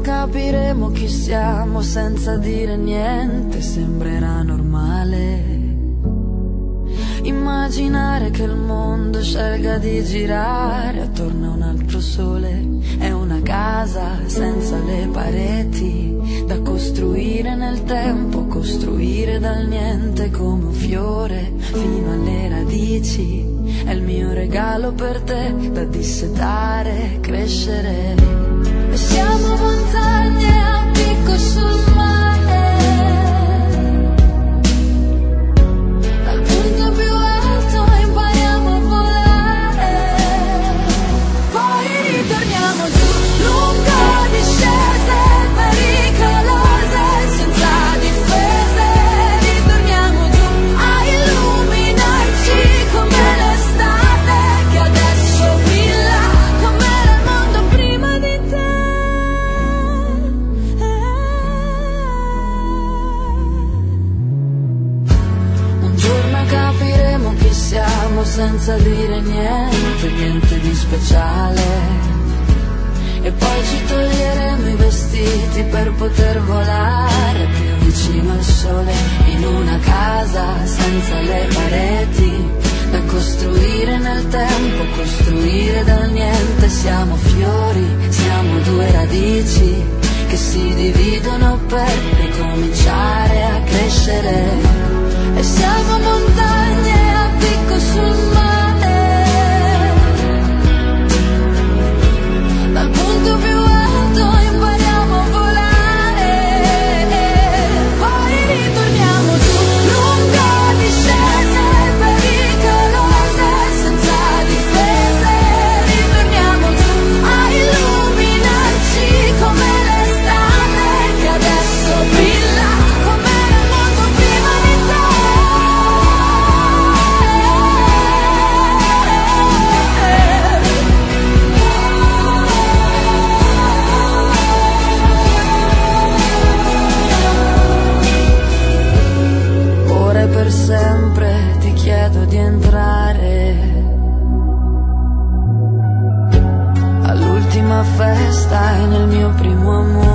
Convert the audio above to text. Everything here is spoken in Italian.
capiremo chi siamo senza dire niente, sembrerà normale. Immaginare che il mondo scelga di girare attorno a un altro sole. È una casa senza le pareti, da costruire nel tempo, costruire dal niente come un fiore fino alle radici. È il mio regalo per te, da dissetare, crescere. E siamo montagne a picco sul mare, dal punto più alto impariamo a volare, poi ritorniamo giù, lungo discese pericolose, senza difese, ritorniamo giù a illuminarci come l'estate che adesso brilla, come era il mondo prima di te. Un giorno capiremo chi siamo senza dire niente, niente di speciale. E poi ci toglieremo i vestiti per poter volare più vicino al sole, in una casa senza le pareti, da costruire nel tempo, costruire dal niente. Siamo fiori, siamo due radici che si dividono per ricominciare a crescere. E siamo montagne a picco sul mare, dal punto più alto impariamo a volare, poi ritorniamo giù, lungo discese pericolose, senza difese, ritorniamo giù a illuminarci come l'estate che adesso brilla, come era il mondo prima di te. Ora e per sempre ti chiedo di entrare all'ultima festa e nel mio primo amore.